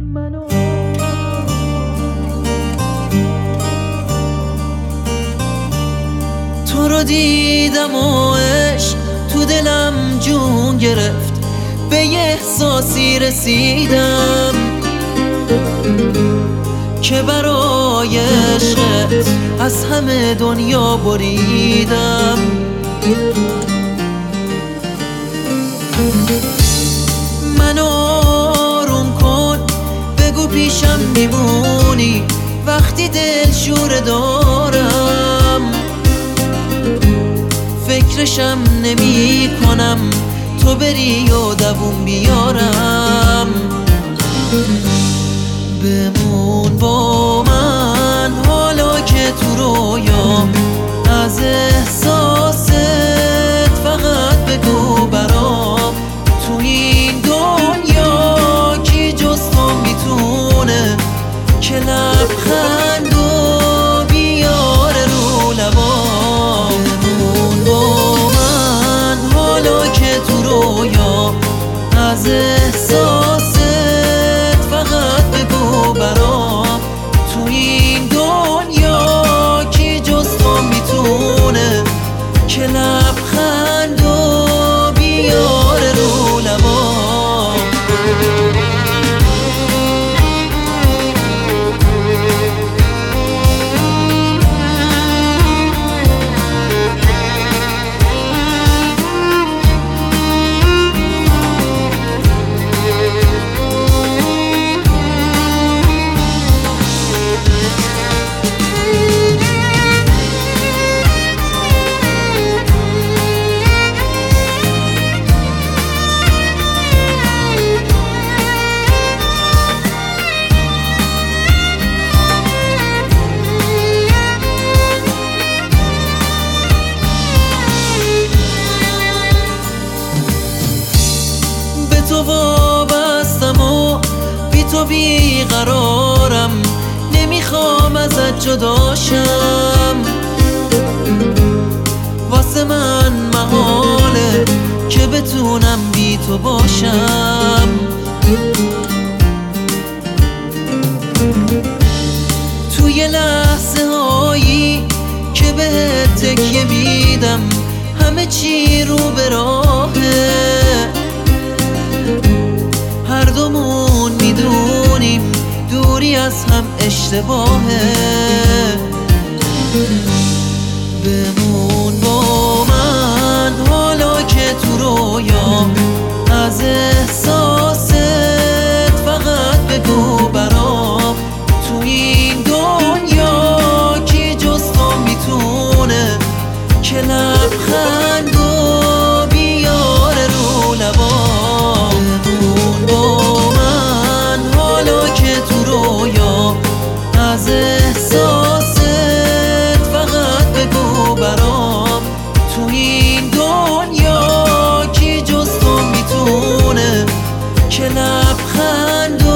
منو تو رو دیدم و عشق تو دلم جون گرفت، به یه احساسی رسیدم که برای عشقت از همه دنیا بریدم. منو آروم کن، بگو پیشم میمونی وقتی دلشوره دارم، فکرشم نمی کنم تو بری و دووم بیارم. بمون با من حالا که تو رویام، از احساست فقط بگو برام، تو این دنیا کی جز تو میتونه که لبخندو بیاره رو لبام. بمون با من حالا که تو رویام، از احساست فقط بگو برام، تو این دنیا کی جز تو میتونه که لبخندو بیاره رو لبام. تو وابستم و بی تو بیقرارم، نمیخوام ازت جداشم، واسه من محاله که بتونم بی تو باشم. توی لحظه هایی که بهت تکیه میدم، همه چی رو به راهه، هر دومون میدونیم دوری از هم اشتباهه. بمون با من حالا که تو رویام، از احساست فقط بگو برام، تو این دنیا کی جز تو میتونه که لبخندو بیاره رو لبام. با من حالا که تو رویام، از احساست فقط بگو برام، تو این دنیا کی جز تو میتونه که لبخند